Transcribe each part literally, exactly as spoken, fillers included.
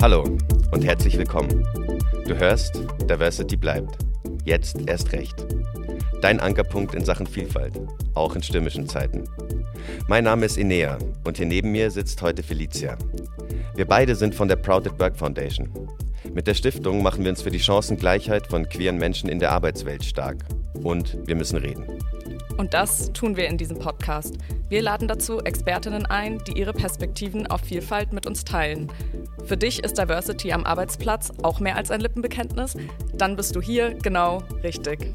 Hallo und herzlich willkommen. Du hörst, Diversity bleibt. Jetzt erst recht. Dein Ankerpunkt in Sachen Vielfalt, auch in stürmischen Zeiten. Mein Name ist Inea und hier neben mir sitzt heute Felicia. Wir beide sind von der Proud at Work Foundation. Mit der Stiftung machen wir uns für die Chancengleichheit von queeren Menschen in der Arbeitswelt stark. Und wir müssen reden. Und das tun wir in diesem Podcast. Wir laden dazu Expertinnen ein, die ihre Perspektiven auf Vielfalt mit uns teilen. Für dich ist Diversity am Arbeitsplatz auch mehr als ein Lippenbekenntnis? Dann bist du hier genau richtig.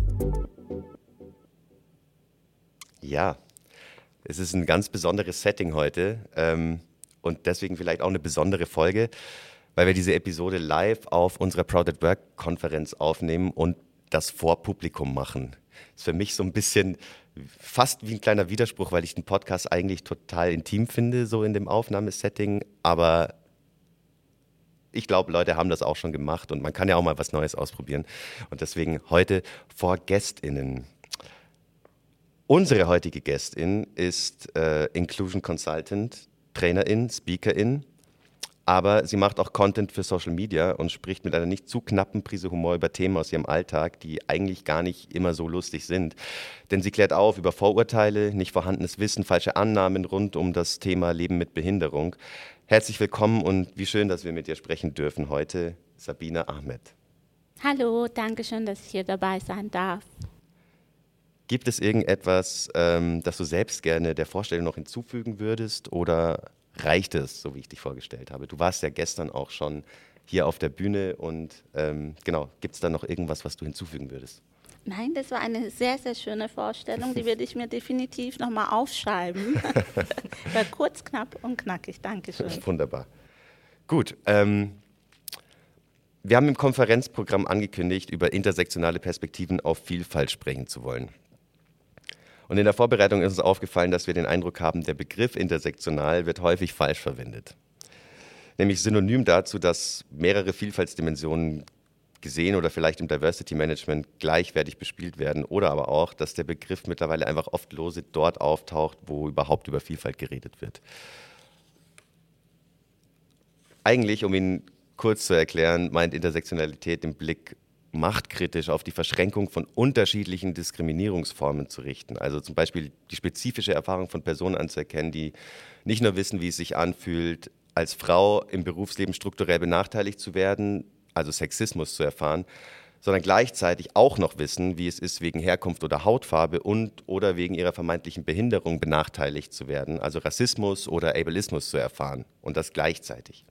Ja, es ist ein ganz besonderes Setting heute ähm, und deswegen vielleicht auch eine besondere Folge, weil wir diese Episode live auf unserer Proud at Work Konferenz aufnehmen und das vor Publikum machen. Das ist für mich so ein bisschen fast wie ein kleiner Widerspruch, weil ich den Podcast eigentlich total intim finde, so in dem Aufnahmesetting. Aber ich glaube, Leute haben das auch schon gemacht und man kann ja auch mal was Neues ausprobieren. Und deswegen heute vor GästInnen. Unsere heutige Gästin ist äh, Inclusion Consultant, Trainerin, Speakerin. Aber sie macht auch Content für Social Media und spricht mit einer nicht zu knappen Prise Humor über Themen aus ihrem Alltag, die eigentlich gar nicht immer so lustig sind. Denn sie klärt auf über Vorurteile, nicht vorhandenes Wissen, falsche Annahmen rund um das Thema Leben mit Behinderung. Herzlich willkommen und wie schön, dass wir mit dir sprechen dürfen heute, Sabine Ahmed. Hallo, danke schön, dass ich hier dabei sein darf. Gibt es irgendetwas, ähm, das du selbst gerne der Vorstellung noch hinzufügen würdest oder reicht es, so wie ich dich vorgestellt habe? Du warst ja gestern auch schon hier auf der Bühne und ähm, genau, gibt es da noch irgendwas, was du hinzufügen würdest? Nein, das war eine sehr, sehr schöne Vorstellung, die werde ich mir definitiv nochmal aufschreiben. War kurz, knapp und knackig, danke schön. Wunderbar. Gut, ähm, wir haben im Konferenzprogramm angekündigt, über intersektionale Perspektiven auf Vielfalt sprechen zu wollen. Und in der Vorbereitung ist uns aufgefallen, dass wir den Eindruck haben, der Begriff intersektional wird häufig falsch verwendet. Nämlich synonym dazu, dass mehrere Vielfaltsdimensionen gesehen oder vielleicht im Diversity Management gleichwertig bespielt werden oder aber auch, dass der Begriff mittlerweile einfach oft lose dort auftaucht, wo überhaupt über Vielfalt geredet wird. Eigentlich, um ihn kurz zu erklären, meint Intersektionalität den Blick machtkritisch auf die Verschränkung von unterschiedlichen Diskriminierungsformen zu richten. Also zum Beispiel die spezifische Erfahrung von Personen anzuerkennen, die nicht nur wissen, wie es sich anfühlt, als Frau im Berufsleben strukturell benachteiligt zu werden, also Sexismus zu erfahren, sondern gleichzeitig auch noch wissen, wie es ist, wegen Herkunft oder Hautfarbe und oder wegen ihrer vermeintlichen Behinderung benachteiligt zu werden, also Rassismus oder Ableismus zu erfahren und das gleichzeitig.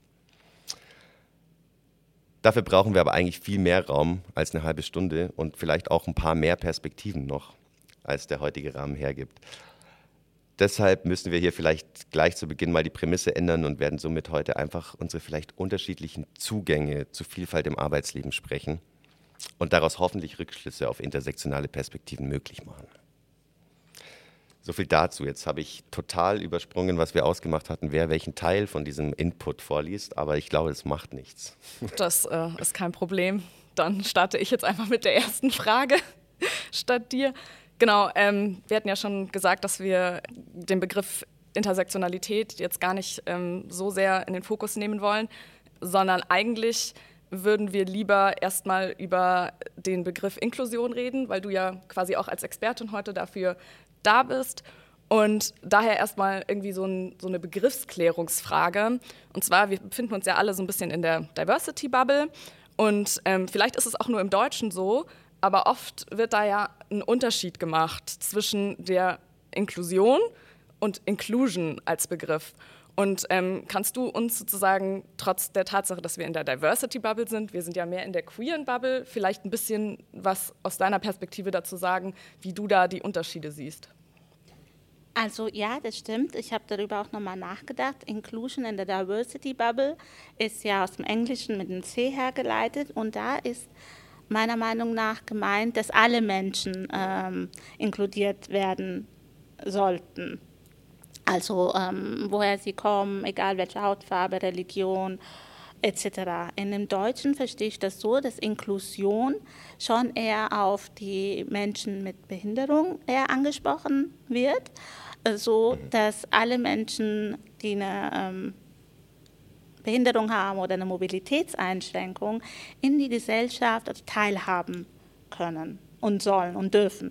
Dafür brauchen wir aber eigentlich viel mehr Raum als eine halbe Stunde und vielleicht auch ein paar mehr Perspektiven noch, als der heutige Rahmen hergibt. Deshalb müssen wir hier vielleicht gleich zu Beginn mal die Prämisse ändern und werden somit heute einfach unsere vielleicht unterschiedlichen Zugänge zu Vielfalt im Arbeitsleben sprechen und daraus hoffentlich Rückschlüsse auf intersektionale Perspektiven möglich machen. So viel dazu. Jetzt habe ich total übersprungen, was wir ausgemacht hatten, wer welchen Teil von diesem Input vorliest, aber ich glaube, es macht nichts. Das äh, ist kein Problem. Dann starte ich jetzt einfach mit der ersten Frage statt dir. Genau, ähm, wir hatten ja schon gesagt, dass wir den Begriff Intersektionalität jetzt gar nicht ähm, so sehr in den Fokus nehmen wollen, sondern eigentlich würden wir lieber erstmal über den Begriff Inklusion reden, weil du ja quasi auch als Expertin heute dafür da bist. Und daher erstmal irgendwie so, ein, so eine Begriffsklärungsfrage. Und zwar, wir befinden uns ja alle so ein bisschen in der Diversity-Bubble. Und ähm, vielleicht ist es auch nur im Deutschen so, aber oft wird da ja ein Unterschied gemacht zwischen der Inklusion und Inclusion als Begriff. Und ähm, kannst du uns sozusagen, trotz der Tatsache, dass wir in der Diversity-Bubble sind, wir sind ja mehr in der queeren Bubble, vielleicht ein bisschen was aus deiner Perspektive dazu sagen, wie du da die Unterschiede siehst? Also ja, das stimmt. Ich habe darüber auch nochmal nachgedacht. Inclusion in der Diversity-Bubble ist ja aus dem Englischen mit einem C hergeleitet und da ist meiner Meinung nach gemeint, dass alle Menschen ähm, inkludiert werden sollten. Also ähm, woher sie kommen, egal welche Hautfarbe, Religion et cetera. In dem Deutschen verstehe ich das so, dass Inklusion schon eher auf die Menschen mit Behinderung eher angesprochen wird, so dass alle Menschen, die eine ähm, Behinderung haben oder eine Mobilitätseinschränkung, in die Gesellschaft teilhaben können und sollen und dürfen.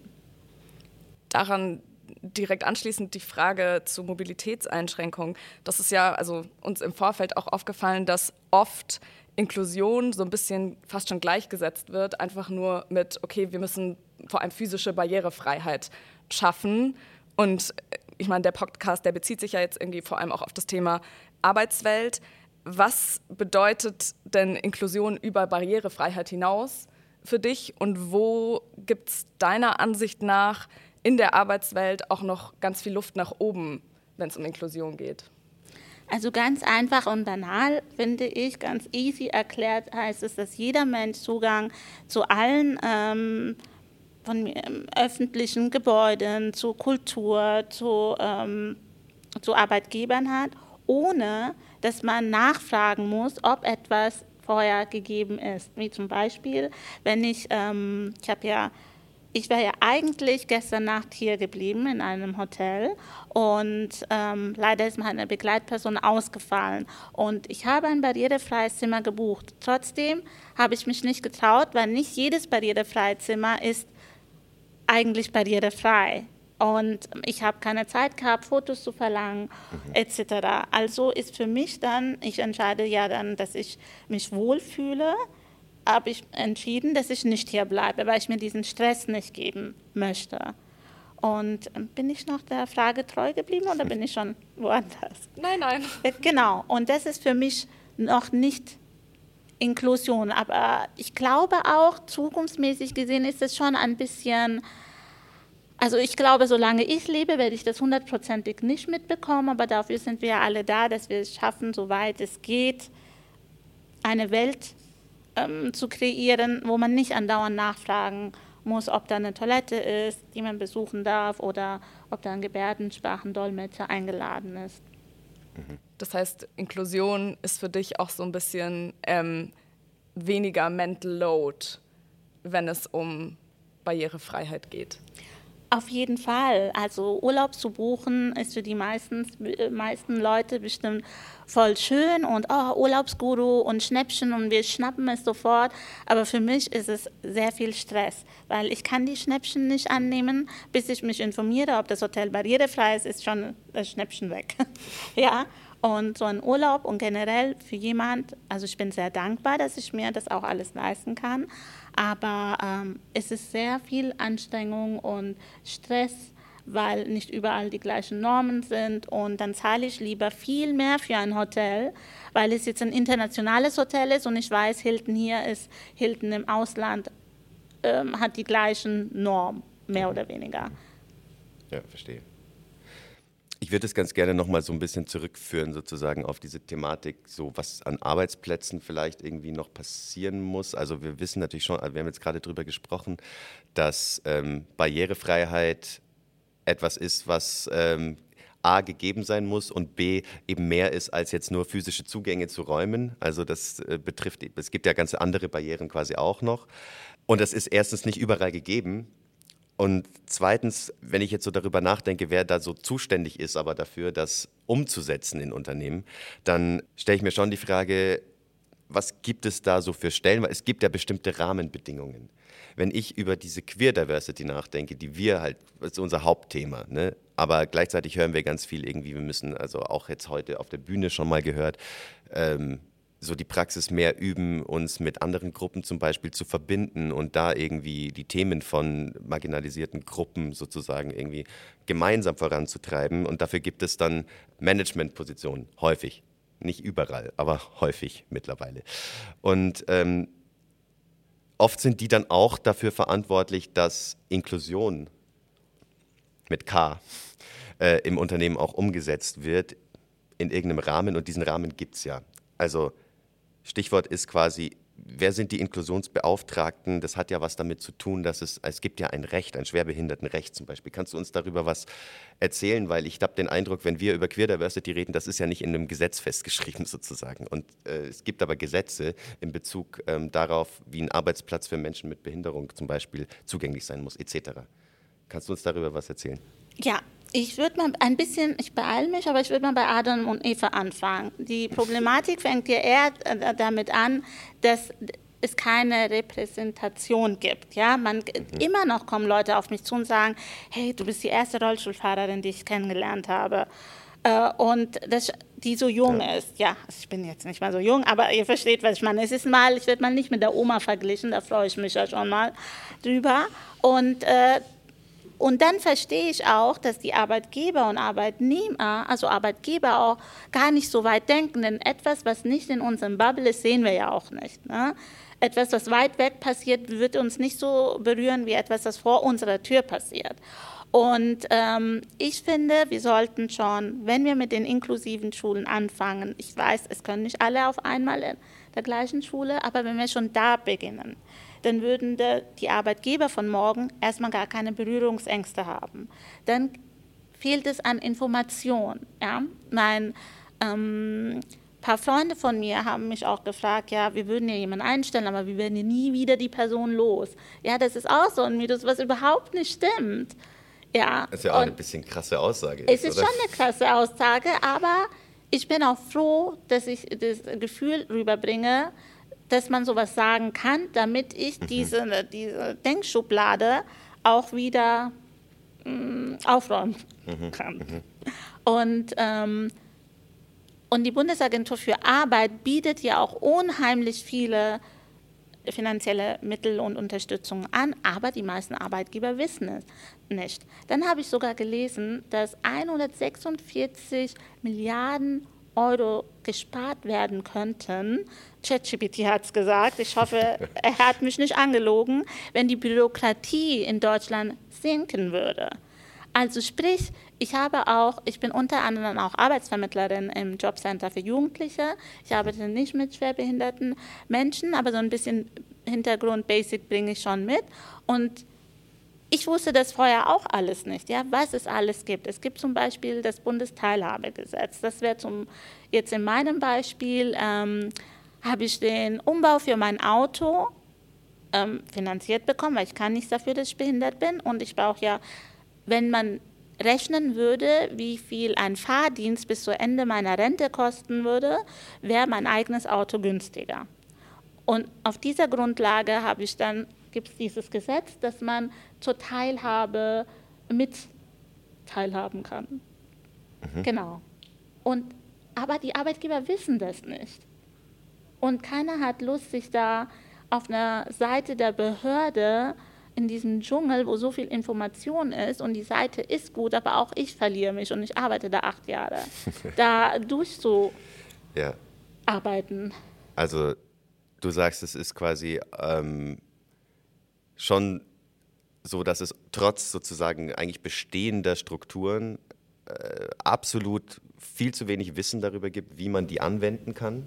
Daran direkt anschließend die Frage zu Mobilitätseinschränkungen. Das ist ja also uns im Vorfeld auch aufgefallen, dass oft Inklusion so ein bisschen fast schon gleichgesetzt wird, einfach nur mit, okay, wir müssen vor allem physische Barrierefreiheit schaffen. Und ich meine, der Podcast, der bezieht sich ja jetzt irgendwie vor allem auch auf das Thema Arbeitswelt. Was bedeutet denn Inklusion über Barrierefreiheit hinaus für dich und wo gibt es deiner Ansicht nach in der Arbeitswelt auch noch ganz viel Luft nach oben, wenn es um Inklusion geht? Also ganz einfach und banal, finde ich, ganz easy erklärt heißt es, dass jeder Mensch Zugang zu allen ähm, von ähm, öffentlichen Gebäuden, zu Kultur, zu, ähm, zu Arbeitgebern hat, ohne dass man nachfragen muss, ob etwas vorher gegeben ist. Wie zum Beispiel, wenn ich, ähm, ich habe ja Ich war ja eigentlich gestern Nacht hier geblieben in einem Hotel und ähm, leider ist meine Begleitperson ausgefallen und ich habe ein barrierefreies Zimmer gebucht. Trotzdem habe ich mich nicht getraut, weil nicht jedes barrierefreie Zimmer ist eigentlich barrierefrei. Und ich habe keine Zeit gehabt, Fotos zu verlangen, mhm. et cetera. Also ist für mich dann, ich entscheide ja dann, dass ich mich wohlfühle, habe ich entschieden, dass ich nicht hier bleibe, weil ich mir diesen Stress nicht geben möchte. Und bin ich noch der Frage treu geblieben oder bin ich schon woanders? Nein, nein. Genau, und das ist für mich noch nicht Inklusion. Aber ich glaube auch, zukunftsmäßig gesehen ist es schon ein bisschen, also ich glaube, solange ich lebe, werde ich das hundertprozentig nicht mitbekommen, aber dafür sind wir alle da, dass wir es schaffen, soweit es geht, eine Welt Ähm, zu kreieren, wo man nicht andauernd nachfragen muss, ob da eine Toilette ist, die man besuchen darf oder ob da ein Gebärdensprachendolmetscher eingeladen ist. Das heißt, Inklusion ist für dich auch so ein bisschen ähm, weniger Mental Load, wenn es um Barrierefreiheit geht. Auf jeden Fall. Also Urlaub zu buchen ist für die meisten, meisten Leute bestimmt voll schön und oh, Urlaubsguru und Schnäppchen und wir schnappen es sofort. Aber für mich ist es sehr viel Stress, weil ich kann die Schnäppchen nicht annehmen, bis ich mich informiere, ob das Hotel barrierefrei ist, ist schon das Schnäppchen weg. Ja. Und so ein Urlaub und generell für jemand, also ich bin sehr dankbar, dass ich mir das auch alles leisten kann, aber ähm, es ist sehr viel Anstrengung und Stress, weil nicht überall die gleichen Normen sind und dann zahle ich lieber viel mehr für ein Hotel, weil es jetzt ein internationales Hotel ist und ich weiß, Hilton hier ist, Hilton im Ausland ähm, hat die gleichen Normen, mehr oder weniger. Ja, verstehe. Ich würde es ganz gerne nochmal so ein bisschen zurückführen, sozusagen auf diese Thematik, so was an Arbeitsplätzen vielleicht irgendwie noch passieren muss. Also wir wissen natürlich schon, wir haben jetzt gerade darüber gesprochen, dass ähm, Barrierefreiheit etwas ist, was ähm, A, gegeben sein muss und B, eben mehr ist, als jetzt nur physische Zugänge zu Räumen. Also das äh, betrifft, es gibt ja ganz andere Barrieren quasi auch noch. Und das ist erstens nicht überall gegeben. Und zweitens, wenn ich jetzt so darüber nachdenke, wer da so zuständig ist, aber dafür, das umzusetzen in Unternehmen, dann stelle ich mir schon die Frage, was gibt es da so für Stellen? Weil es gibt ja bestimmte Rahmenbedingungen. Wenn ich über diese Queer Diversity nachdenke, die wir halt, das ist unser Hauptthema, ne? Aber gleichzeitig hören wir ganz viel irgendwie, wir müssen, also auch jetzt heute auf der Bühne schon mal gehört, ähm, so die Praxis mehr üben, uns mit anderen Gruppen zum Beispiel zu verbinden und da irgendwie die Themen von marginalisierten Gruppen sozusagen irgendwie gemeinsam voranzutreiben. Und dafür gibt es dann Managementpositionen, häufig. Nicht überall, aber häufig mittlerweile. Und ähm, oft sind die dann auch dafür verantwortlich, dass Inklusion mit K äh, im Unternehmen auch umgesetzt wird in irgendeinem Rahmen. Und diesen Rahmen gibt es ja. Also Stichwort ist quasi, wer sind die Inklusionsbeauftragten? Das hat ja was damit zu tun, dass es, es gibt ja ein Recht, ein Schwerbehindertenrecht zum Beispiel. Kannst du uns darüber was erzählen? Weil ich habe den Eindruck, wenn wir über Queer Diversity reden, das ist ja nicht in einem Gesetz festgeschrieben sozusagen. Und äh, es gibt aber Gesetze in Bezug ähm, darauf, wie ein Arbeitsplatz für Menschen mit Behinderung zum Beispiel zugänglich sein muss, et cetera. Kannst du uns darüber was erzählen? Ja, Ich würde mal ein bisschen, ich beeile mich, aber ich würde mal bei Adam und Eva anfangen. Die Problematik fängt ja eher äh, damit an, dass es keine Repräsentation gibt. Ja? Man, mhm. Immer noch kommen Leute auf mich zu und sagen, hey, du bist die erste Rollstuhlfahrerin, die ich kennengelernt habe. Äh, und das, die so jung ja. ist. Ja, also ich bin jetzt nicht mal so jung, aber ihr versteht, was ich meine. Es ist mal, ich werde mal nicht mit der Oma verglichen, da freue ich mich ja schon mal drüber. Und äh, Und dann verstehe ich auch, dass die Arbeitgeber und Arbeitnehmer, also Arbeitgeber auch gar nicht so weit denken, denn etwas, was nicht in unserem Bubble ist, sehen wir ja auch nicht. Ne? Etwas, was weit weg passiert, wird uns nicht so berühren wie etwas, das vor unserer Tür passiert. Und ähm, ich finde, wir sollten schon, wenn wir mit den inklusiven Schulen anfangen, ich weiß, es können nicht alle auf einmal in der gleichen Schule, aber wenn wir schon da beginnen, dann würden die Arbeitgeber von morgen erstmal gar keine Berührungsängste haben. Dann fehlt es an Information. Ja? Mein ähm, paar Freunde von mir haben mich auch gefragt, ja, wir würden ja jemanden einstellen, aber wir werden ja nie wieder die Person los. Ja, das ist auch so ein Mythos, was überhaupt nicht stimmt. Ja, das ist ja auch eine bisschen krasse Aussage. Es ist, ist schon eine krasse Aussage, aber ich bin auch froh, dass ich das Gefühl rüberbringe, dass man sowas sagen kann, damit ich mhm. diese, diese Denkschublade auch wieder mh, aufräumen mhm. kann. Mhm. Und, ähm, und die Bundesagentur für Arbeit bietet ja auch unheimlich viele finanzielle Mittel und Unterstützung an, aber die meisten Arbeitgeber wissen es nicht. Dann habe ich sogar gelesen, dass hundertsechsundvierzig Milliarden Euro gespart werden könnten. ChatGPT hat es gesagt. Ich hoffe, er hat mich nicht angelogen, wenn die Bürokratie in Deutschland sinken würde. Also sprich, ich habe auch, ich bin unter anderem auch Arbeitsvermittlerin im Jobcenter für Jugendliche. Ich arbeite nicht mit schwerbehinderten Menschen, aber so ein bisschen Hintergrund, Basic bringe ich schon mit. Und ich wusste das vorher auch alles nicht, ja, was es alles gibt. Es gibt zum Beispiel das Bundesteilhabegesetz. Das wäre zum, jetzt in meinem Beispiel, ähm, habe ich den Umbau für mein Auto ähm, finanziert bekommen, weil ich kann nichts dafür, dass ich behindert bin. Und ich brauche ja, wenn man rechnen würde, wie viel ein Fahrdienst bis zu Ende meiner Rente kosten würde, wäre mein eigenes Auto günstiger. Und auf dieser Grundlage habe ich dann, gibt es dieses Gesetz, dass man zur Teilhabe mit teilhaben kann. Mhm. Genau. Und, aber die Arbeitgeber wissen das nicht. Und keiner hat Lust, sich da auf einer Seite der Behörde in diesem Dschungel, wo so viel Information ist und die Seite ist gut, aber auch ich verliere mich und ich arbeite da acht Jahre, da durchzuarbeiten. Ja. Also du sagst, es ist quasi ähm, schon so, dass es trotz sozusagen eigentlich bestehender Strukturen äh, absolut viel zu wenig Wissen darüber gibt, wie man die anwenden kann?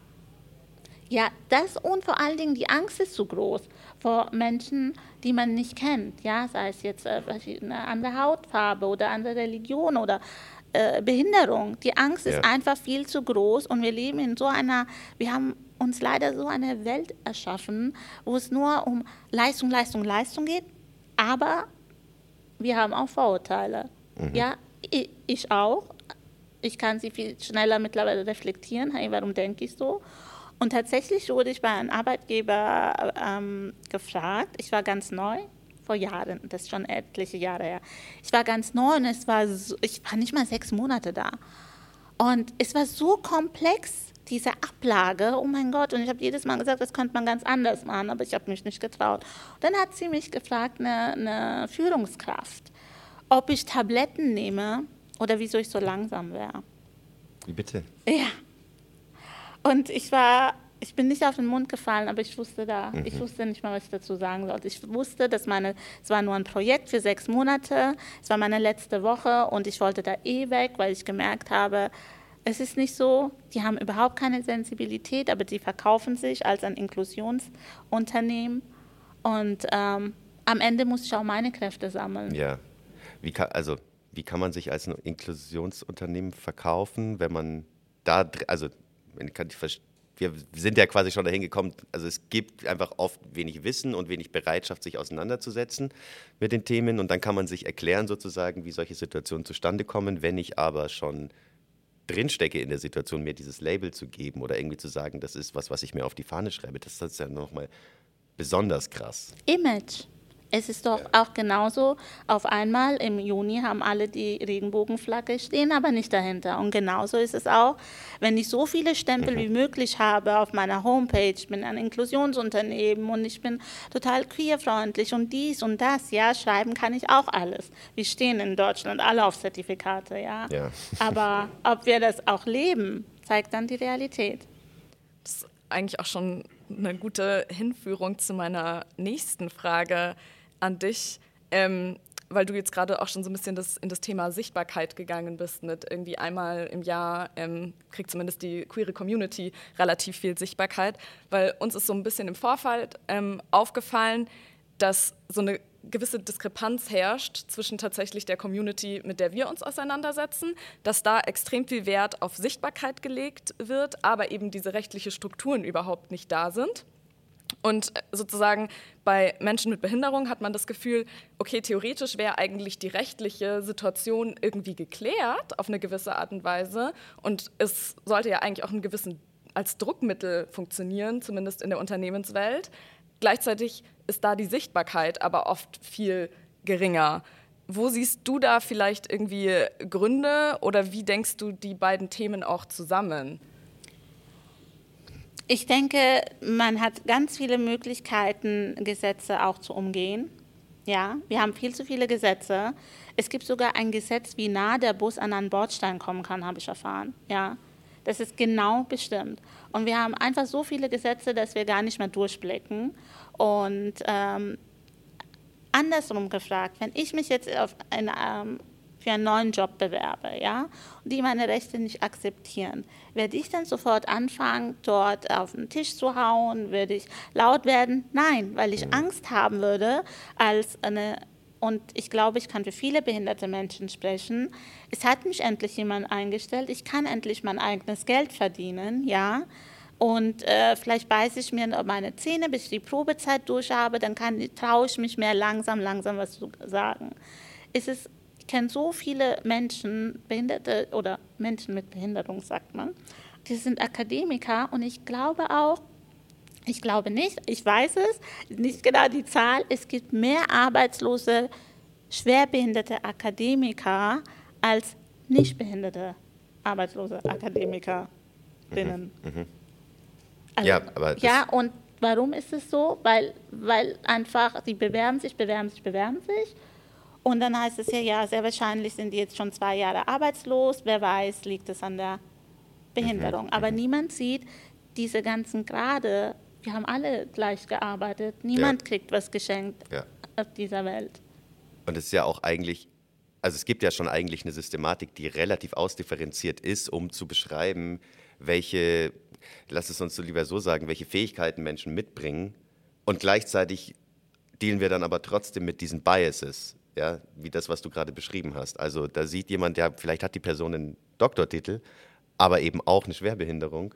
Ja, das und vor allen Dingen die Angst ist zu groß vor Menschen, die man nicht kennt, ja, sei es jetzt äh, eine andere Hautfarbe oder andere Religion oder äh, Behinderung. Die Angst ja. ist einfach viel zu groß und wir leben in so einer, wir haben uns leider so eine Welt erschaffen, wo es nur um Leistung, Leistung, Leistung geht, aber wir haben auch Vorurteile. Mhm. Ja, ich, ich auch. Ich kann sie viel schneller mittlerweile reflektieren, hey, warum denke ich so? Und tatsächlich wurde ich bei einem Arbeitgeber ähm, gefragt, ich war ganz neu, vor Jahren, das ist schon etliche Jahre her, ich war ganz neu und es war so, ich war nicht mal sechs Monate da. Und es war so komplex, diese Ablage, oh mein Gott, und ich habe jedes Mal gesagt, das könnte man ganz anders machen, aber ich habe mich nicht getraut. Und dann hat sie mich gefragt, eine, eine Führungskraft, ob ich Tabletten nehme oder wieso ich so langsam wäre. Wie bitte? Ja. Und ich war, ich bin nicht auf den Mund gefallen, aber ich wusste da, mhm. ich wusste nicht mal, was ich dazu sagen sollte. Ich wusste, dass meine, es war nur ein Projekt für sechs Monate, es war meine letzte Woche und ich wollte da eh weg, weil ich gemerkt habe, es ist nicht so, die haben überhaupt keine Sensibilität, aber die verkaufen sich als ein Inklusionsunternehmen und ähm, am Ende muss ich auch meine Kräfte sammeln. Ja, wie kann, also wie kann man sich als ein Inklusionsunternehmen verkaufen, wenn man da, also ich kann, wir sind ja quasi schon dahin gekommen, also es gibt einfach oft wenig Wissen und wenig Bereitschaft, sich auseinanderzusetzen mit den Themen und dann kann man sich erklären sozusagen, wie solche Situationen zustande kommen. Wenn ich aber schon drinstecke in der Situation, mir dieses Label zu geben oder irgendwie zu sagen, das ist was, was ich mir auf die Fahne schreibe, das ist ja nochmal besonders krass. Image. Es ist doch Ja. auch genauso, auf einmal im Juni haben alle die Regenbogenflagge, stehen aber nicht dahinter. Und genauso ist es auch, wenn ich so viele Stempel Mhm. wie möglich habe auf meiner Homepage, ich bin ein Inklusionsunternehmen und ich bin total queerfreundlich und dies und das, ja, schreiben kann ich auch alles. Wir stehen in Deutschland alle auf Zertifikate, ja. Ja. Aber ob wir das auch leben, zeigt dann die Realität. Das ist eigentlich auch schon eine gute Hinführung zu meiner nächsten Frage an dich, ähm, weil du jetzt gerade auch schon so ein bisschen das, in das Thema Sichtbarkeit gegangen bist mit irgendwie einmal im Jahr ähm, kriegt zumindest die queere Community relativ viel Sichtbarkeit, weil uns ist so ein bisschen im Vorfeld ähm, aufgefallen, dass so eine gewisse Diskrepanz herrscht zwischen tatsächlich der Community, mit der wir uns auseinandersetzen, dass da extrem viel Wert auf Sichtbarkeit gelegt wird, aber eben diese rechtlichen Strukturen überhaupt nicht da sind. Und sozusagen bei Menschen mit Behinderung hat man das Gefühl, okay, theoretisch wäre eigentlich die rechtliche Situation irgendwie geklärt auf eine gewisse Art und Weise und es sollte ja eigentlich auch einen gewissen als Druckmittel funktionieren, zumindest in der Unternehmenswelt. Gleichzeitig ist da die Sichtbarkeit aber oft viel geringer. Wo siehst du da vielleicht irgendwie Gründe oder wie denkst du die beiden Themen auch zusammen? Ich denke, man hat ganz viele Möglichkeiten, Gesetze auch zu umgehen. Ja, wir haben viel zu viele Gesetze. Es gibt sogar ein Gesetz, wie nah der Bus an einen Bordstein kommen kann, habe ich erfahren. Ja, das ist genau bestimmt. Und wir haben einfach so viele Gesetze, dass wir gar nicht mehr durchblicken. Und ähm, andersrum gefragt, wenn ich mich jetzt auf eine, ähm, für einen neuen Job bewerbe, ja, und die meine Rechte nicht akzeptieren, werde ich dann sofort anfangen, dort auf den Tisch zu hauen? Werde ich laut werden? Nein, weil ich Angst haben würde, als eine, und ich glaube, ich kann für viele behinderte Menschen sprechen, es hat mich endlich jemand eingestellt, ich kann endlich mein eigenes Geld verdienen, ja, und äh, vielleicht beiße ich mir meine Zähne, bis ich die Probezeit durch habe, dann kann, traue ich mich mehr langsam, langsam was zu sagen. Es ist Ich kenne so viele Menschen, Behinderte oder Menschen mit Behinderung, sagt man, die sind Akademiker und ich glaube auch, ich glaube nicht, ich weiß es, nicht genau die Zahl, es gibt mehr arbeitslose, schwerbehinderte Akademiker als nicht behinderte arbeitslose Akademikerinnen. Mhm. Mhm. Also, Ja, aber das- ja, und warum ist es so? Weil, weil einfach, die bewerben sich, bewerben sich, bewerben sich. Und dann heißt es ja, ja, sehr wahrscheinlich sind die jetzt schon zwei Jahre arbeitslos. Wer weiß, liegt es an der Behinderung. Mhm, Aber mhm. niemand sieht diese ganzen Grade. Wir haben alle gleich gearbeitet. Niemand Ja. kriegt was geschenkt Ja. auf dieser Welt. Und es ist ja auch eigentlich, also es gibt ja schon eigentlich eine Systematik, die relativ ausdifferenziert ist, um zu beschreiben, welche, lass es uns so lieber so sagen, welche Fähigkeiten Menschen mitbringen. Und gleichzeitig dealen wir dann aber trotzdem mit diesen Biases, ja, wie das, was du gerade beschrieben hast. Also da sieht jemand, ja, vielleicht hat die Person einen Doktortitel, aber eben auch eine Schwerbehinderung.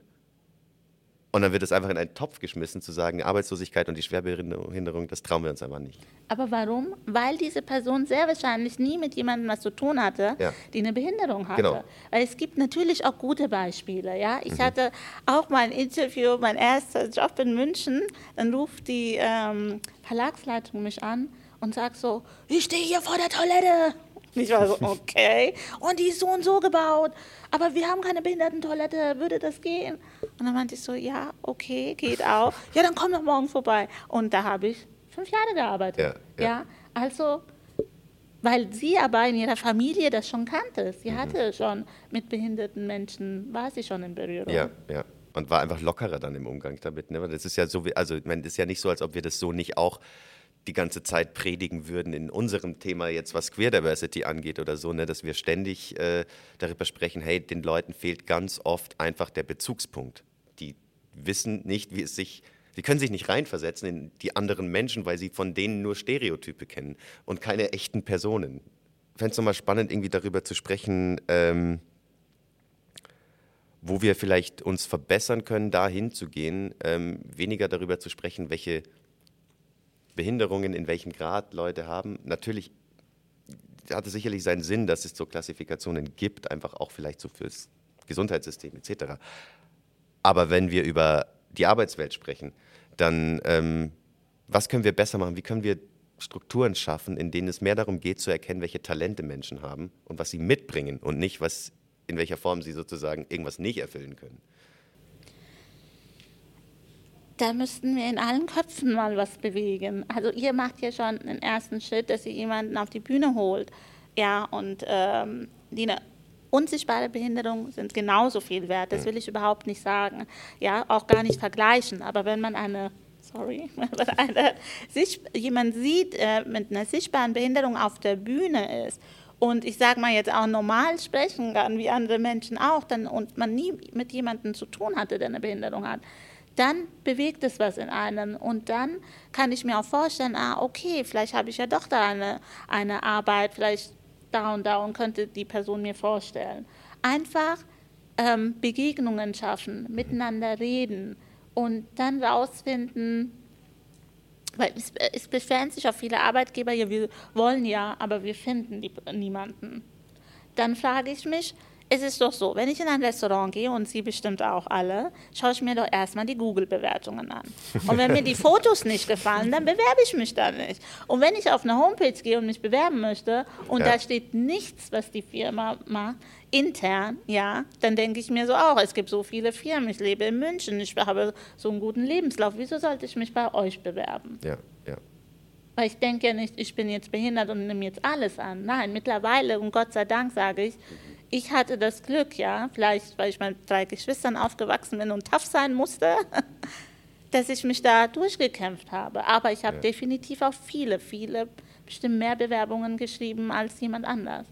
Und dann wird es einfach in einen Topf geschmissen, zu sagen, Arbeitslosigkeit und die Schwerbehinderung, das trauen wir uns einfach nicht. Aber warum? Weil diese Person sehr wahrscheinlich nie mit jemandem was zu tun hatte, Ja. die eine Behinderung hatte. Genau. Weil es gibt natürlich auch gute Beispiele. Ja? Ich mhm. hatte auch mal ein Interview, mein erster Job in München, dann ruft die ähm, Verlagsleitung mich an und sagt so, ich stehe hier vor der Toilette. Und ich war so, okay. Und die ist so und so gebaut. Aber wir haben keine Behindertentoilette, würde das gehen? Und dann meinte ich so, ja, okay, geht auch. Ja, dann komm doch morgen vorbei. Und da habe ich fünf Jahre gearbeitet. Ja, ja. Ja, also, weil sie aber in ihrer Familie das schon kannte. Sie mhm. hatte schon mit behinderten Menschen, war sie schon in Berührung. Ja, ja. Und war einfach lockerer dann im Umgang damit. Ne? Das ist ja so, also ich meine, das ist ja nicht so, als ob wir das so nicht auch die ganze Zeit predigen würden in unserem Thema jetzt, was Queer Diversity angeht oder so, ne, dass wir ständig äh, darüber sprechen, hey, den Leuten fehlt ganz oft einfach der Bezugspunkt. Die wissen nicht, wie es sich, sie können sich nicht reinversetzen in die anderen Menschen, weil sie von denen nur Stereotype kennen und keine echten Personen. Ich fände es nochmal spannend, irgendwie darüber zu sprechen, ähm, wo wir vielleicht uns verbessern können, dahin zu gehen, ähm, weniger darüber zu sprechen, welche Behinderungen in welchem Grad Leute haben. Natürlich hat es sicherlich seinen Sinn, dass es so Klassifikationen gibt, einfach auch vielleicht so fürs Gesundheitssystem et cetera. Aber wenn wir über die Arbeitswelt sprechen, dann ähm, was können wir besser machen? Wie können wir Strukturen schaffen, in denen es mehr darum geht, zu erkennen, welche Talente Menschen haben und was sie mitbringen und nicht, was, in welcher Form sie sozusagen irgendwas nicht erfüllen können? Da müssten wir in allen Köpfen mal was bewegen. Also ihr macht ja schon den ersten Schritt, dass ihr jemanden auf die Bühne holt. Ja, und ähm, die eine unsichtbare Behinderung sind genauso viel wert. Das will ich überhaupt nicht sagen. Ja, auch gar nicht vergleichen. Aber wenn man eine Sorry, eine, sich, jemand sieht, äh, mit einer sichtbaren Behinderung auf der Bühne ist und ich sage mal jetzt auch normal sprechen kann, wie andere Menschen auch, dann, und man nie mit jemandem zu tun hatte, der eine Behinderung hat, dann bewegt es was in einem und dann kann ich mir auch vorstellen, ah, okay, vielleicht habe ich ja doch da eine, eine Arbeit, vielleicht da und da und könnte die Person mir vorstellen. Einfach ähm, Begegnungen schaffen, miteinander reden, und dann rausfinden, weil es, es beschweren sich auch viele Arbeitgeber, ja, wir wollen ja, aber wir finden die, niemanden. Dann frage ich mich, es ist doch so, wenn ich in ein Restaurant gehe, und Sie bestimmt auch alle, schaue ich mir doch erstmal die Google-Bewertungen an. Und wenn mir die Fotos nicht gefallen, dann bewerbe ich mich da nicht. Und wenn ich auf eine Homepage gehe und mich bewerben möchte, und ja. da steht nichts, was die Firma macht, intern, ja, dann denke ich mir so auch, es gibt so viele Firmen, ich lebe in München, ich habe so einen guten Lebenslauf, wieso sollte ich mich bei euch bewerben? Ja, ja. Weil ich denke ja nicht, ich bin jetzt behindert und nehme jetzt alles an. Nein, mittlerweile, und Gott sei Dank sage ich, ich hatte das Glück, ja, vielleicht, weil ich mit drei Geschwistern aufgewachsen bin und tough sein musste, dass ich mich da durchgekämpft habe. Aber ich habe ja. definitiv auch viele, viele, bestimmt mehr Bewerbungen geschrieben als jemand anders.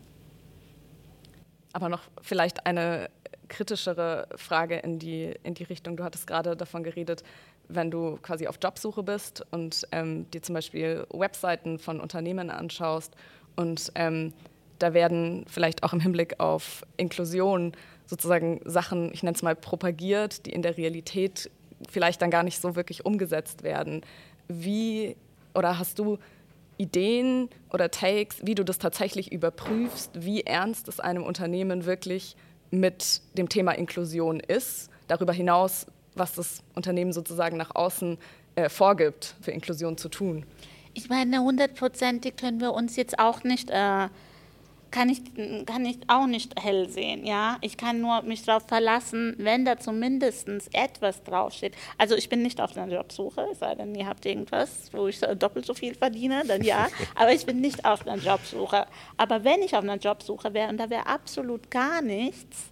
Aber noch vielleicht eine kritischere Frage in die, in die Richtung. Du hattest gerade davon geredet, wenn du quasi auf Jobsuche bist und ähm, dir zum Beispiel Webseiten von Unternehmen anschaust und ähm, da werden vielleicht auch im Hinblick auf Inklusion sozusagen Sachen, ich nenne es mal, propagiert, die in der Realität vielleicht dann gar nicht so wirklich umgesetzt werden. Wie, oder hast du Ideen oder Takes, wie du das tatsächlich überprüfst, wie ernst es einem Unternehmen wirklich mit dem Thema Inklusion ist, darüber hinaus, was das Unternehmen sozusagen nach außen äh, vorgibt, für Inklusion zu tun? Ich meine, hundertprozentig können wir uns jetzt auch nicht, äh, kann ich, kann ich auch nicht hell sehen, ja. Ich kann nur mich darauf verlassen, wenn da zumindest etwas draufsteht. Also ich bin nicht auf einer Jobsuche, es sei denn, ihr habt irgendwas, wo ich doppelt so viel verdiene, dann ja. Aber ich bin nicht auf einer Jobsuche. Aber wenn ich auf einer Jobsuche wäre und da wäre absolut gar nichts,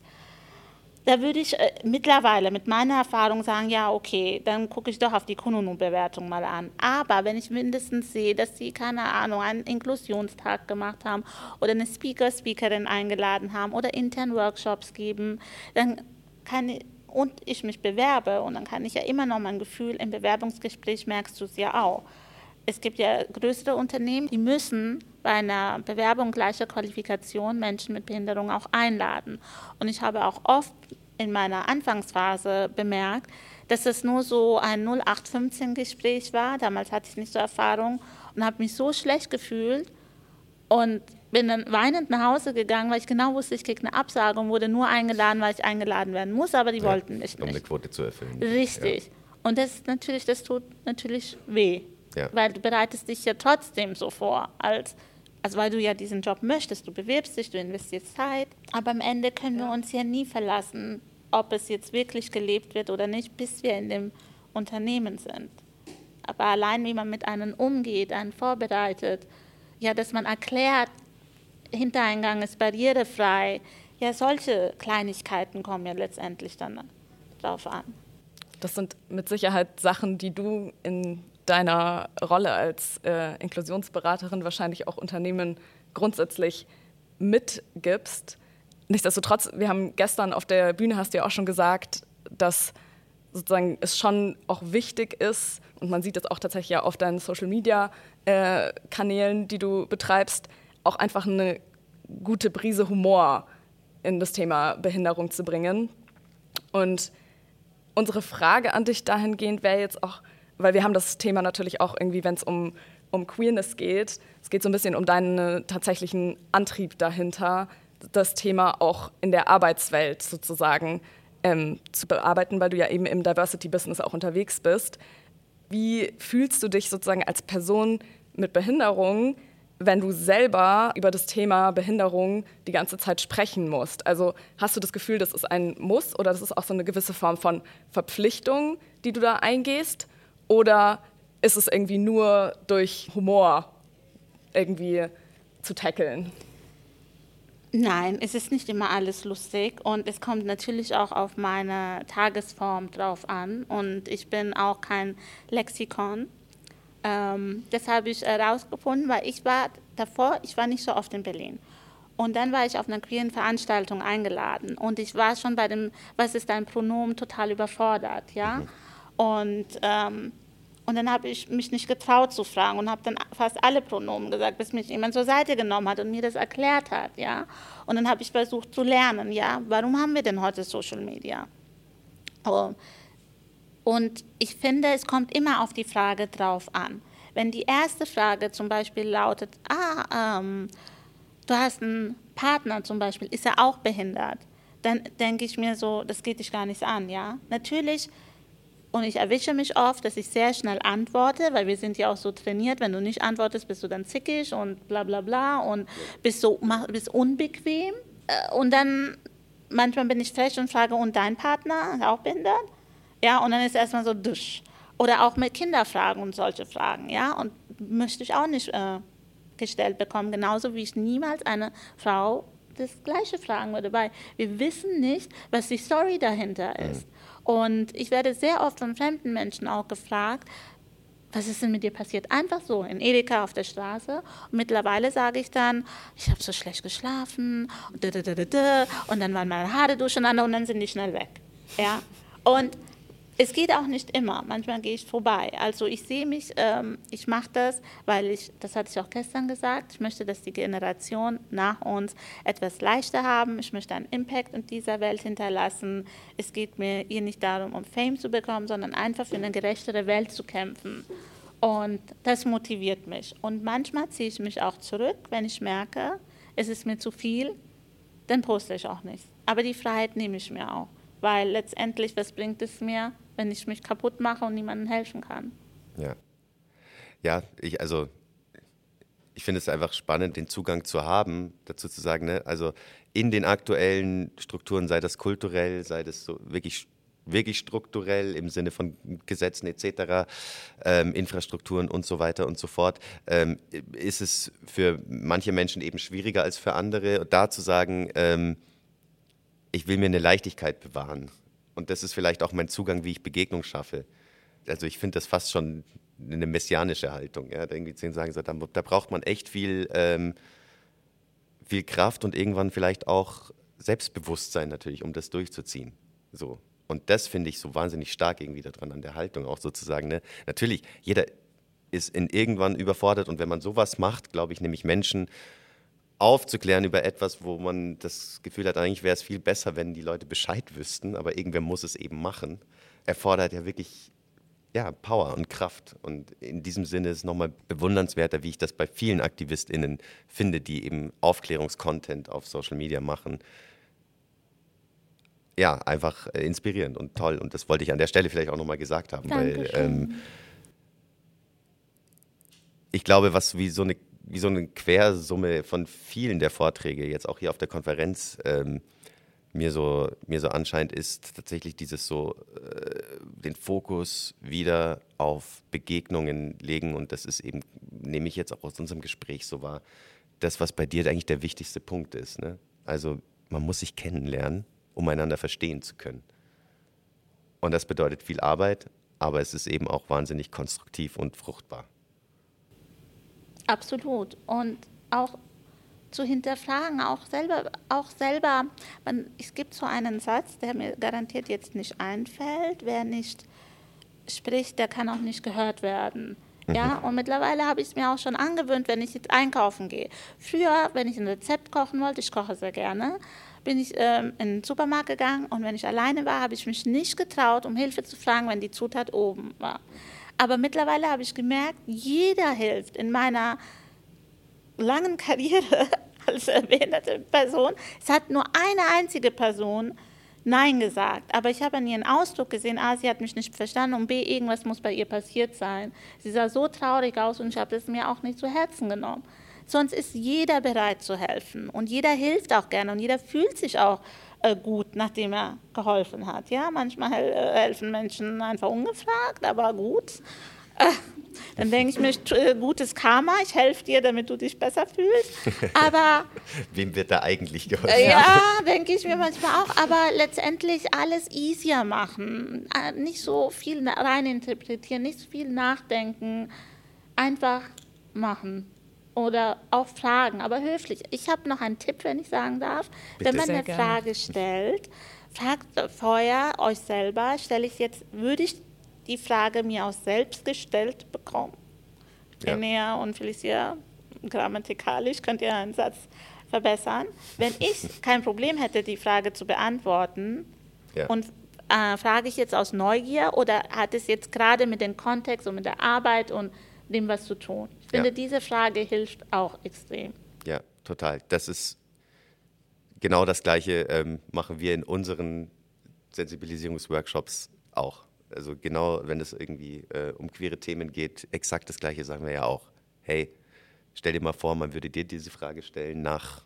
da würde ich äh, mittlerweile mit meiner Erfahrung sagen, ja, okay, dann gucke ich doch auf die Kununu-Bewertung mal an. Aber wenn ich mindestens sehe, dass sie, keine Ahnung, einen Inklusionstag gemacht haben oder eine Speaker, Speakerin eingeladen haben oder intern Workshops geben, dann kann ich, und ich mich bewerbe, und dann kann ich ja immer noch mein Gefühl, im Bewerbungsgespräch merkst du es ja auch. Es gibt ja größere Unternehmen, die müssen bei einer Bewerbung gleicher Qualifikation Menschen mit Behinderung auch einladen. Und ich habe auch oft in meiner Anfangsphase bemerkt, dass es nur so ein null acht fünfzehn Gespräch war. Damals hatte ich nicht so Erfahrung und habe mich so schlecht gefühlt und bin dann weinend nach Hause gegangen, weil ich genau wusste, ich kriege eine Absage und wurde nur eingeladen, weil ich eingeladen werden muss, aber die ja, wollten mich nicht. Um eine Quote zu erfüllen. Richtig. Ja. Und das ist natürlich, das tut natürlich weh. Ja. Weil du bereitest dich ja trotzdem so vor, als, also weil du ja diesen Job möchtest, du bewirbst dich, du investierst Zeit, aber am Ende können ja. wir uns ja nie verlassen, ob es jetzt wirklich gelebt wird oder nicht, bis wir in dem Unternehmen sind. Aber allein, wie man mit einem umgeht, einen vorbereitet, ja, dass man erklärt, Hintereingang ist barrierefrei, ja, solche Kleinigkeiten kommen ja letztendlich dann drauf an. Das sind mit Sicherheit Sachen, die du in deiner Rolle als äh, Inklusionsberaterin wahrscheinlich auch Unternehmen grundsätzlich mitgibst. Nichtsdestotrotz, wir haben gestern auf der Bühne, hast du ja auch schon gesagt, dass sozusagen es schon auch wichtig ist, und man sieht es auch tatsächlich ja auf deinen Social-Media-Kanälen, äh, die du betreibst, auch einfach eine gute Prise Humor in das Thema Behinderung zu bringen. Und unsere Frage an dich dahingehend wäre jetzt auch, weil wir haben das Thema natürlich auch irgendwie, wenn es um, um Queerness geht, es geht so ein bisschen um deinen tatsächlichen Antrieb dahinter, das Thema auch in der Arbeitswelt sozusagen ähm, zu bearbeiten, weil du ja eben im Diversity-Business auch unterwegs bist. Wie fühlst du dich sozusagen als Person mit Behinderung, wenn du selber über das Thema Behinderung die ganze Zeit sprechen musst? Also hast du das Gefühl, das ist ein Muss oder das ist auch so eine gewisse Form von Verpflichtung, die du da eingehst? Oder ist es irgendwie nur durch Humor irgendwie zu tackeln? Nein, es ist nicht immer alles lustig und es kommt natürlich auch auf meine Tagesform drauf an und ich bin auch kein Lexikon. Ähm, das habe ich herausgefunden, weil ich war davor, ich war nicht so oft in Berlin. Und dann war ich auf einer queeren Veranstaltung eingeladen und ich war schon bei dem, was ist dein Pronomen, total überfordert, ja. Und ähm, Und dann habe ich mich nicht getraut zu fragen und habe dann fast alle Pronomen gesagt, bis mich jemand zur Seite genommen hat und mir das erklärt hat, ja. Und dann habe ich versucht zu lernen, ja, warum haben wir denn heute Social Media? Oh. Und ich finde, es kommt immer auf die Frage drauf an. Wenn die erste Frage zum Beispiel lautet, ah, ähm, du hast einen Partner zum Beispiel, ist er auch behindert? Dann denke ich mir so, das geht dich gar nichts an, ja. Natürlich. Und ich erwische mich oft, dass ich sehr schnell antworte, weil wir sind ja auch so trainiert, wenn du nicht antwortest, bist du dann zickig und bla bla bla und bist so bist unbequem. Und dann manchmal bin ich frech und frage, und dein Partner ist auch behindert? Ja, und dann ist erstmal so dusch. Oder auch mit Kinderfragen und solche Fragen, ja, und möchte ich auch nicht äh, gestellt bekommen, genauso wie ich niemals eine Frau das Gleiche fragen würde, weil wir wissen nicht, was die Story dahinter ist. Mhm. Und ich werde sehr oft von fremden Menschen auch gefragt, was ist denn mit dir passiert? Einfach so, in Edeka auf der Straße. Und mittlerweile sage ich dann, ich habe so schlecht geschlafen und, und dann waren meine Haare durcheinander und dann sind die schnell weg. Ja? Und es geht auch nicht immer, manchmal gehe ich vorbei. Also ich sehe mich, ähm, ich mache das, weil ich, das hatte ich auch gestern gesagt, ich möchte, dass die Generation nach uns etwas leichter haben. Ich möchte einen Impact in dieser Welt hinterlassen. Es geht mir hier nicht darum, um Fame zu bekommen, sondern einfach für eine gerechtere Welt zu kämpfen. Und das motiviert mich. Und manchmal ziehe ich mich auch zurück, wenn ich merke, es ist mir zu viel, dann poste ich auch nichts. Aber die Freiheit nehme ich mir auch. Weil letztendlich, was bringt es mir, wenn ich mich kaputt mache und niemandem helfen kann? Ja, ja, ich, also ich finde es einfach spannend, den Zugang zu haben, dazu zu sagen, ne, also in den aktuellen Strukturen, sei das kulturell, sei das so wirklich, wirklich strukturell im Sinne von Gesetzen et cetera, ähm, Infrastrukturen und so weiter und so fort, ähm, ist es für manche Menschen eben schwieriger als für andere, da zu sagen, ähm, ich will mir eine Leichtigkeit bewahren. Und das ist vielleicht auch mein Zugang, wie ich Begegnung schaffe. Also ich finde das fast schon eine messianische Haltung. Ja? Da irgendwie zu sagen, so, da, da braucht man echt viel, ähm, viel Kraft und irgendwann vielleicht auch Selbstbewusstsein natürlich, um das durchzuziehen. So. Und das finde ich so wahnsinnig stark irgendwie daran an der Haltung, auch sozusagen. Ne? Natürlich, jeder ist in irgendwann überfordert und wenn man sowas macht, glaube ich, nämlich Menschen aufzuklären über etwas, wo man das Gefühl hat, eigentlich wäre es viel besser, wenn die Leute Bescheid wüssten, aber irgendwer muss es eben machen, erfordert ja wirklich ja, Power und Kraft. Und in diesem Sinne ist es nochmal bewundernswerter, wie ich das bei vielen AktivistInnen finde, die eben Aufklärungskontent auf Social Media machen. Ja, einfach äh, inspirierend und toll. Und das wollte ich an der Stelle vielleicht auch nochmal gesagt haben, Dankeschön. weil ähm, ich glaube, was wie so eine wie so eine Quersumme von vielen der Vorträge, jetzt auch hier auf der Konferenz, ähm, mir, so, mir so anscheinend, ist tatsächlich dieses so, äh, den Fokus wieder auf Begegnungen legen und das ist eben, nehme ich jetzt auch aus unserem Gespräch so wahr, das, was bei dir eigentlich der wichtigste Punkt ist. Ne? Also man muss sich kennenlernen, um einander verstehen zu können. Und das bedeutet viel Arbeit, aber es ist eben auch wahnsinnig konstruktiv und fruchtbar. Absolut. Und auch zu hinterfragen, auch selber, auch selber, man, es gibt so einen Satz, der mir garantiert jetzt nicht einfällt, wer nicht spricht, der kann auch nicht gehört werden. Mhm. Ja, und mittlerweile habe ich es mir auch schon angewöhnt, wenn ich jetzt einkaufen gehe. Früher, wenn ich ein Rezept kochen wollte, ich koche sehr gerne, bin ich ähm, in den Supermarkt gegangen und wenn ich alleine war, habe ich mich nicht getraut, um Hilfe zu fragen, wenn die Zutat oben war. Aber mittlerweile habe ich gemerkt, jeder hilft. In meiner langen Karriere als erwähnte Person, es hat nur eine einzige Person Nein gesagt. Aber ich habe an ihren Ausdruck gesehen, A, sie hat mich nicht verstanden und B, irgendwas muss bei ihr passiert sein. Sie sah so traurig aus und ich habe es mir auch nicht zu Herzen genommen. Sonst ist jeder bereit zu helfen und jeder hilft auch gerne und jeder fühlt sich auch äh, gut, nachdem er geholfen hat. Ja, manchmal hel- äh, helfen Menschen einfach ungefragt, aber gut. Äh, dann denke ich mir, äh, gutes Karma, ich helfe dir, damit du dich besser fühlst. Aber wem wird da eigentlich geholfen? Äh, ja, denke ich mir manchmal auch, aber letztendlich alles easier machen, äh, nicht so viel reininterpretieren, nicht so viel nachdenken, einfach machen. Oder auch fragen, aber höflich. Ich habe noch einen Tipp, wenn ich sagen darf. Bitte. Wenn man Sehr eine gerne. Frage stellt, fragt vorher euch selber, stelle ich jetzt, würde ich die Frage mir auch selbst gestellt bekommen? Ja. Enea und Felicia, grammatikalisch könnt ihr einen Satz verbessern. Wenn ich kein Problem hätte, die Frage zu beantworten, Ja. und äh, frage ich jetzt aus Neugier oder hat es jetzt gerade mit dem Kontext und mit der Arbeit und dem was zu tun? Ich finde, Ja. diese Frage hilft auch extrem. Ja, total. Das ist genau das Gleiche, ähm, machen wir in unseren Sensibilisierungsworkshops auch. Also genau, wenn es irgendwie äh, um queere Themen geht, exakt das Gleiche sagen wir ja auch. Hey, stell dir mal vor, man würde dir diese Frage stellen nach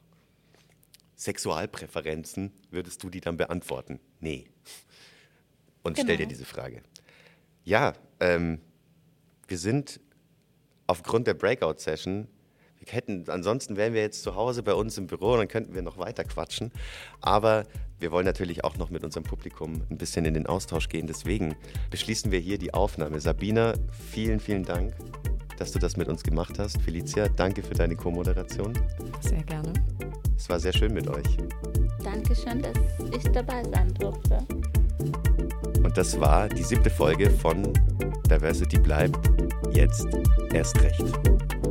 Sexualpräferenzen, würdest du die dann beantworten? Nee. Und Genau. stell dir diese Frage. Ja, ähm, wir sind aufgrund der Breakout-Session, wir hätten, ansonsten wären wir jetzt zu Hause bei uns im Büro und dann könnten wir noch weiter quatschen. Aber wir wollen natürlich auch noch mit unserem Publikum ein bisschen in den Austausch gehen. Deswegen beschließen wir hier die Aufnahme. Sabina, vielen, vielen Dank, dass du das mit uns gemacht hast. Felicia, danke für deine Co-Moderation. Sehr gerne. Es war sehr schön mit euch. Dankeschön, dass ich dabei sein durfte. Und das war die siebte Folge von Diversity bleibt jetzt erst recht.